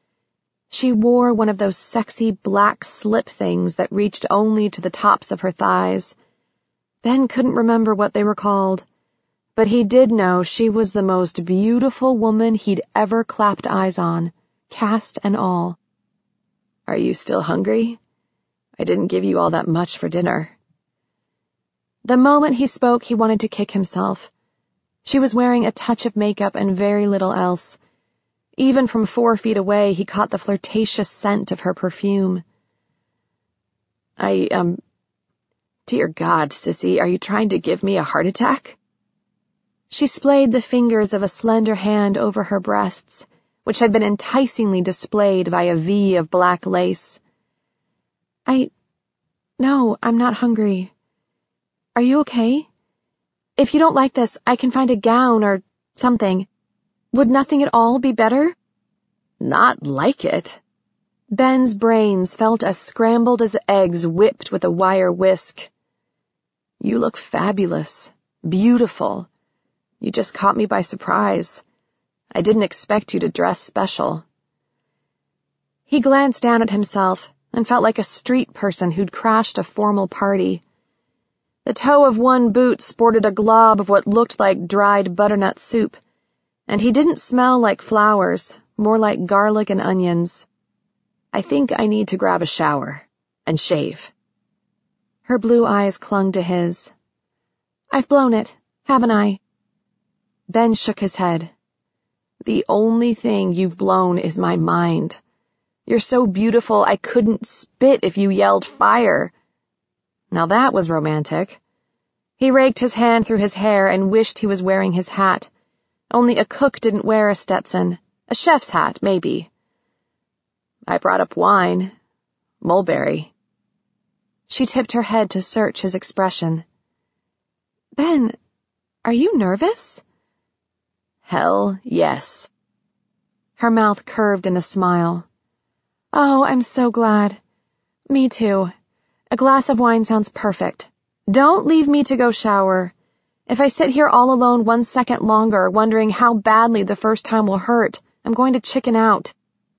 She wore one of those sexy black slip things that reached only to the tops of her thighs. Ben couldn't remember what they were called, but he did know she was the most beautiful woman he'd ever clapped eyes on, cast and all. "Are you still hungry? I didn't give you all that much for dinner." The moment he spoke, he wanted to kick himself. She was wearing a touch of makeup and very little else. Even from four feet away, he caught the flirtatious scent of her perfume. I, um... Dear God, Sissy, are you trying to give me a heart attack? She splayed the fingers of a slender hand over her breasts, which had been enticingly displayed by a V of black lace. I... No, I'm not hungry. Are you okay? If you don't like this, I can find a gown or something. Would nothing at all be better? Not like it. Ben's brains felt as scrambled as eggs whipped with a wire whisk. You look fabulous. Beautiful. You just caught me by surprise. I didn't expect you to dress special. He glanced down at himself and felt like a street person who'd crashed a formal party. The toe of one boot sported a glob of what looked like dried butternut soup, and he didn't smell like flowers, more like garlic and onions. I think I need to grab a shower and shave. Her blue eyes clung to his. I've blown it, haven't I? Ben shook his head. The only thing you've blown is my mind. You're so beautiful I couldn't spit if you yelled fire. Now that was romantic. He raked his hand through his hair and wished he was wearing his hat. Only a cook didn't wear a Stetson. A chef's hat, maybe. I brought up wine. Mulberry. She tipped her head to search his expression. Ben, are you nervous? Hell, yes. Her mouth curved in a smile. Oh, I'm so glad. Me too. A glass of wine sounds perfect. Don't leave me to go shower. If I sit here all alone one second longer, wondering how badly the first time will hurt, I'm going to chicken out.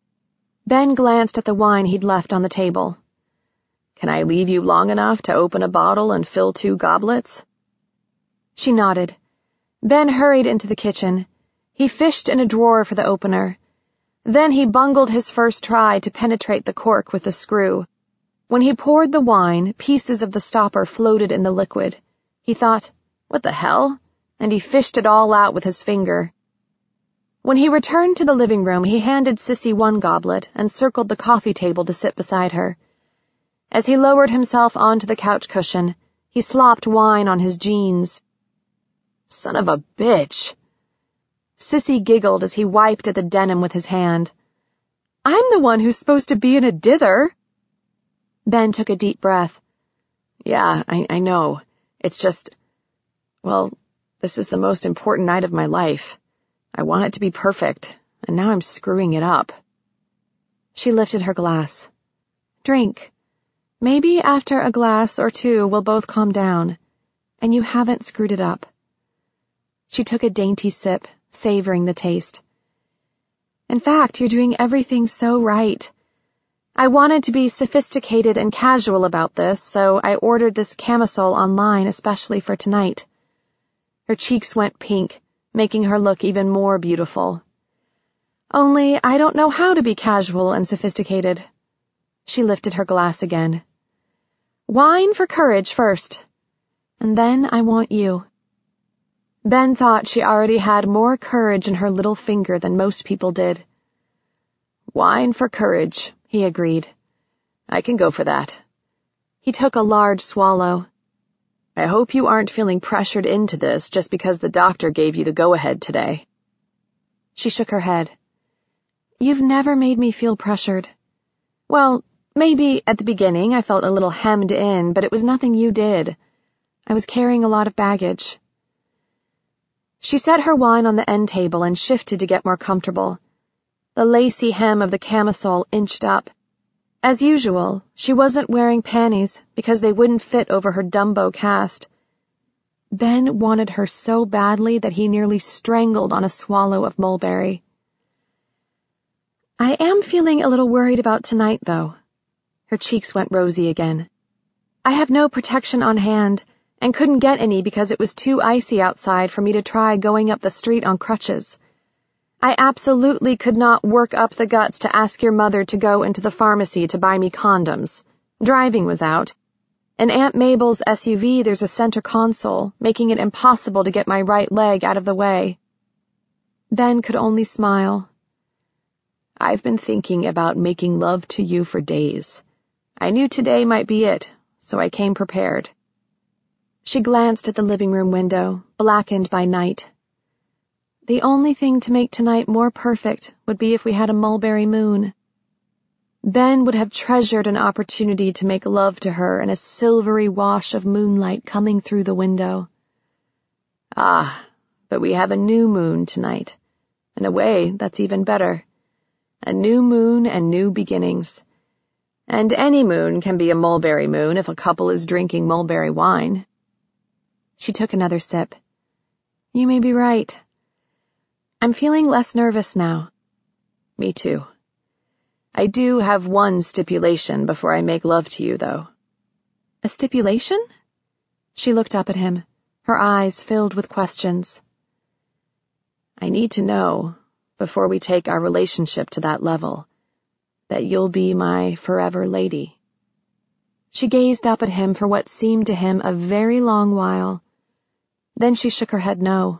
Ben glanced at the wine he'd left on the table. Can I leave you long enough to open a bottle and fill two goblets? She nodded. Ben hurried into the kitchen. He fished in a drawer for the opener. Then he bungled his first try to penetrate the cork with the screw. When he poured the wine, pieces of the stopper floated in the liquid. He thought, what the hell? And he fished it all out with his finger. When he returned to the living room, he handed Sissy one goblet and circled the coffee table to sit beside her. As he lowered himself onto the couch cushion, he slopped wine on his jeans. Son of a bitch. Sissy giggled as he wiped at the denim with his hand. I'm the one who's supposed to be in a dither. Ben took a deep breath. Yeah, I, I know. It's just, well, this is the most important night of my life. I want it to be perfect, and now I'm screwing it up. She lifted her glass. Drink. Maybe after a glass or two we'll both calm down, and you haven't screwed it up. She took a dainty sip, savoring the taste. In fact, you're doing everything so right. I wanted to be sophisticated and casual about this, so I ordered this camisole online especially for tonight. Her cheeks went pink, making her look even more beautiful. Only I don't know how to be casual and sophisticated. She lifted her glass again. Wine for courage first, and then I want you. Ben thought she already had more courage in her little finger than most people did. Wine for courage, he agreed. I can go for that. He took a large swallow. I hope you aren't feeling pressured into this just because the doctor gave you the go-ahead today. She shook her head. You've never made me feel pressured. Well, maybe at the beginning I felt a little hemmed in, but it was nothing you did. I was carrying a lot of baggage. She set her wine on the end table and shifted to get more comfortable. The lacy hem of the camisole inched up. As usual, she wasn't wearing panties because they wouldn't fit over her Dumbo cast. Ben wanted her so badly that he nearly strangled on a swallow of mulberry. I am feeling a little worried about tonight, though. Her cheeks went rosy again. I have no protection on hand, and couldn't get any because it was too icy outside for me to try going up the street on crutches. I absolutely could not work up the guts to ask your mother to go into the pharmacy to buy me condoms. Driving was out. In Aunt Mabel's S U V there's a center console, making it impossible to get my right leg out of the way. Ben could only smile. I've been thinking about making love to you for days. I knew today might be it, so I came prepared. She glanced at the living room window, blackened by night. The only thing to make tonight more perfect would be if we had a mulberry moon. Ben would have treasured an opportunity to make love to her in a silvery wash of moonlight coming through the window. Ah, but we have a new moon tonight. In a way, that's even better. A new moon and new beginnings. And any moon can be a mulberry moon if a couple is drinking mulberry wine. She took another sip. You may be right. I'm feeling less nervous now. Me too. I do have one stipulation before I make love to you, though. A stipulation? She looked up at him, her eyes filled with questions. I need to know, before we take our relationship to that level, that you'll be my forever lady. She gazed up at him for what seemed to him a very long while. Then she shook her head no.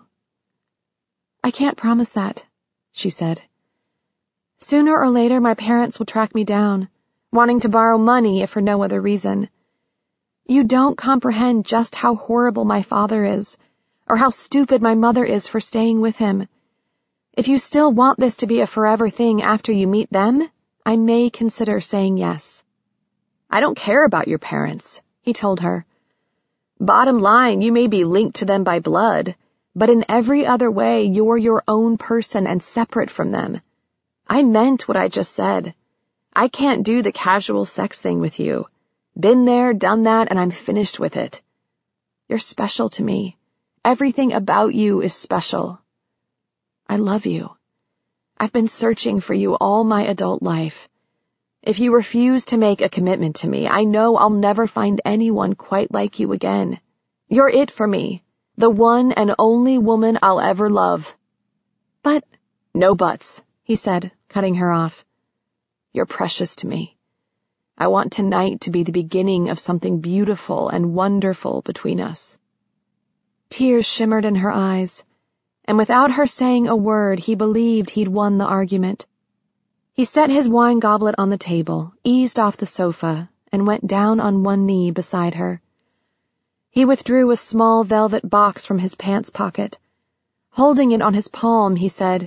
I can't promise that, she said. Sooner or later my parents will track me down, wanting to borrow money if for no other reason. You don't comprehend just how horrible my father is, or how stupid my mother is for staying with him. If you still want this to be a forever thing after you meet them, I may consider saying yes. I don't care about your parents, he told her. Bottom line, you may be linked to them by blood, But in every other way, you're your own person and separate from them. I meant what I just said. I can't do the casual sex thing with you. Been there, done that, and I'm finished with it. You're special to me. Everything about you is special. I love you. I've been searching for you all my adult life. If you refuse to make a commitment to me, I know I'll never find anyone quite like you again. You're it for me, the one and only woman I'll ever love. But, no buts, he said, cutting her off. You're precious to me. I want tonight to be the beginning of something beautiful and wonderful between us. Tears shimmered in her eyes, and without her saying a word, he believed he'd won the argument. He set his wine goblet on the table, eased off the sofa, and went down on one knee beside her. He withdrew a small velvet box from his pants pocket. Holding it on his palm, he said,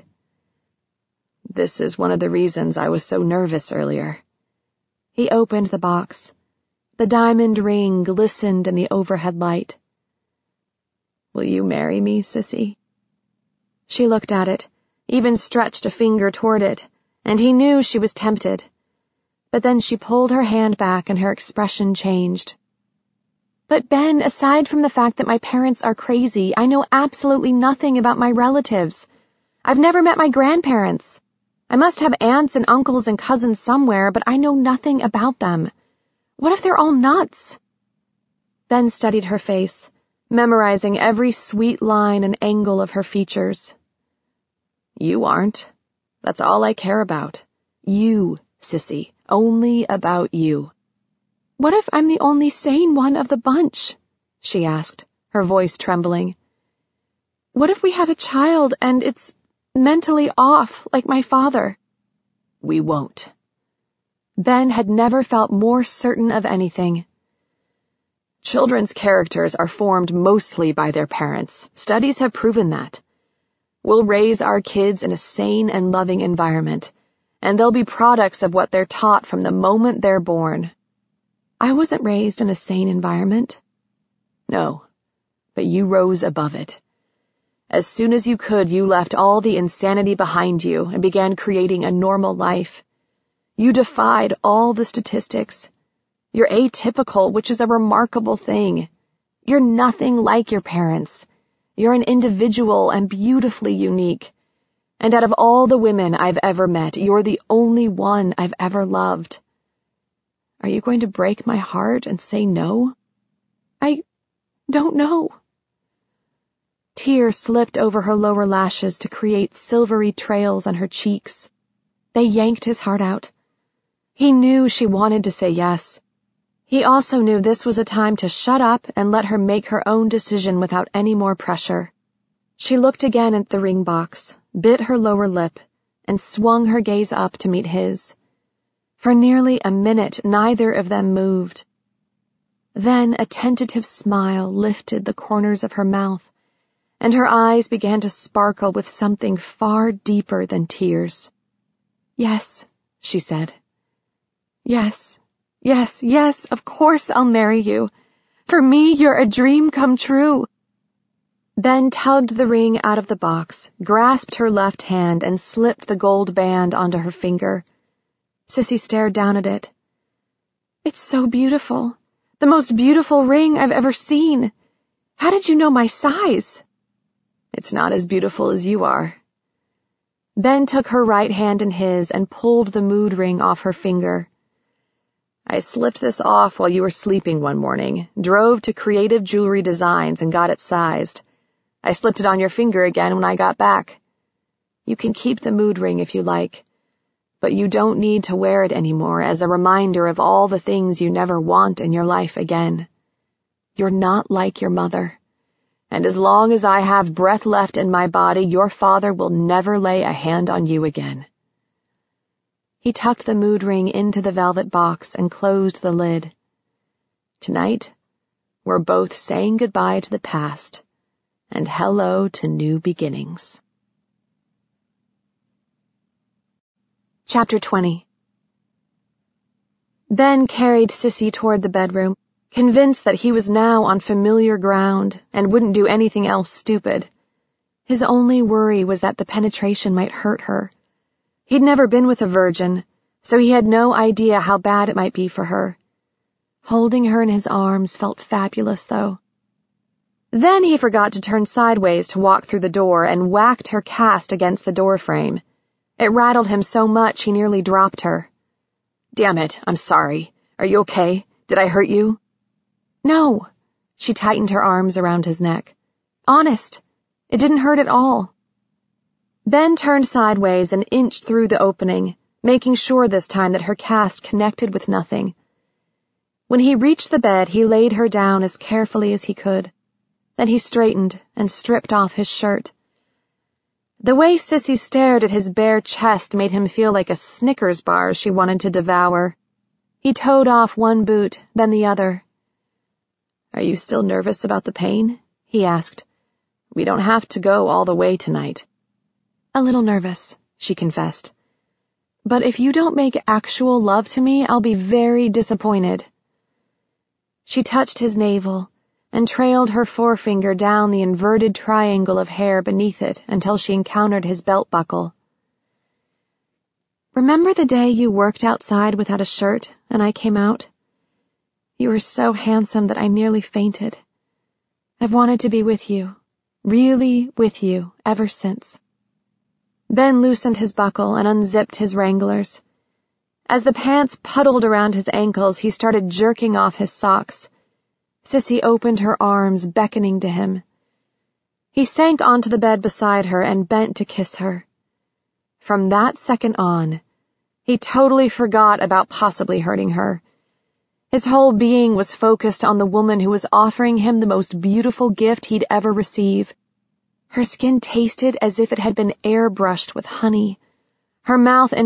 "This is one of the reasons I was so nervous earlier." He opened the box. The diamond ring glistened in the overhead light. "Will you marry me, Sissy?" She looked at it, even stretched a finger toward it, and he knew she was tempted. But then she pulled her hand back and her expression changed. "But Ben, aside from the fact that my parents are crazy, I know absolutely nothing about my relatives. I've never met my grandparents. I must have aunts and uncles and cousins somewhere, but I know nothing about them. What if they're all nuts?" Ben studied her face, memorizing every sweet line and angle of her features. "You aren't. That's all I care about. You, Sissy. Only about you." "What if I'm the only sane one of the bunch?" she asked, her voice trembling. "What if we have a child and it's mentally off, like my father?" "We won't." Ben had never felt more certain of anything. Children's characters are formed mostly by their parents. Studies have proven that. We'll raise our kids in a sane and loving environment, and they'll be products of what they're taught from the moment they're born. I wasn't raised in a sane environment. No, but you rose above it. As soon as you could, you left all the insanity behind you and began creating a normal life. You defied all the statistics. You're atypical, which is a remarkable thing. You're nothing like your parents. You're an individual and beautifully unique. And out of all the women I've ever met, you're the only one I've ever loved. Are you going to break my heart and say no? I don't know." Tears slipped over her lower lashes to create silvery trails on her cheeks. They yanked his heart out. He knew she wanted to say yes. He also knew this was a time to shut up and let her make her own decision without any more pressure. She looked again at the ring box, bit her lower lip, and swung her gaze up to meet his. For nearly a minute, neither of them moved. Then a tentative smile lifted the corners of her mouth, and her eyes began to sparkle with something far deeper than tears. "Yes," she said. "Yes, yes, yes, of course I'll marry you. For me, you're a dream come true." Ben tugged the ring out of the box, grasped her left hand, and slipped the gold band onto her finger. Sissy stared down at it. "It's so beautiful. The most beautiful ring I've ever seen. How did you know my size?" "It's not as beautiful as you are." Ben took her right hand in his and pulled the mood ring off her finger. "I slipped this off while you were sleeping one morning, drove to Creative Jewelry Designs and got it sized. I slipped it on your finger again when I got back. You can keep the mood ring if you like, but you don't need to wear it anymore as a reminder of all the things you never want in your life again. You're not like your mother. And as long as I have breath left in my body, your father will never lay a hand on you again." He tucked the mood ring into the velvet box and closed the lid. "Tonight, we're both saying goodbye to the past and hello to new beginnings." Chapter twenty. Ben carried Sissy toward the bedroom, convinced that he was now on familiar ground and wouldn't do anything else stupid. His only worry was that the penetration might hurt her. He'd never been with a virgin, so he had no idea how bad it might be for her. Holding her in his arms felt fabulous, though. Then he forgot to turn sideways to walk through the door and whacked her cast against the doorframe. It rattled him so much he nearly dropped her. "Damn it, I'm sorry. Are you okay? Did I hurt you?" "No." She tightened her arms around his neck. "Honest, it didn't hurt at all." Ben turned sideways and inched through the opening, making sure this time that her cast connected with nothing. When he reached the bed, he laid her down as carefully as he could. Then he straightened and stripped off his shirt. The way Sissy stared at his bare chest made him feel like a Snickers bar she wanted to devour. He toed off one boot, then the other. "Are you still nervous about the pain?" he asked. "We don't have to go all the way tonight." "A little nervous," she confessed. "But if you don't make actual love to me, I'll be very disappointed." She touched his navel and trailed her forefinger down the inverted triangle of hair beneath it until she encountered his belt buckle. "Remember the day you worked outside without a shirt and I came out? You were so handsome that I nearly fainted. I've wanted to be with you, really with you, ever since." Ben loosened his buckle and unzipped his Wranglers. As the pants puddled around his ankles, he started jerking off his socks. Sissy opened her arms, beckoning to him. He sank onto the bed beside her and bent to kiss her. From that second on, he totally forgot about possibly hurting her. His whole being was focused on the woman who was offering him the most beautiful gift he'd ever receive. Her skin tasted as if it had been airbrushed with honey. Her mouth and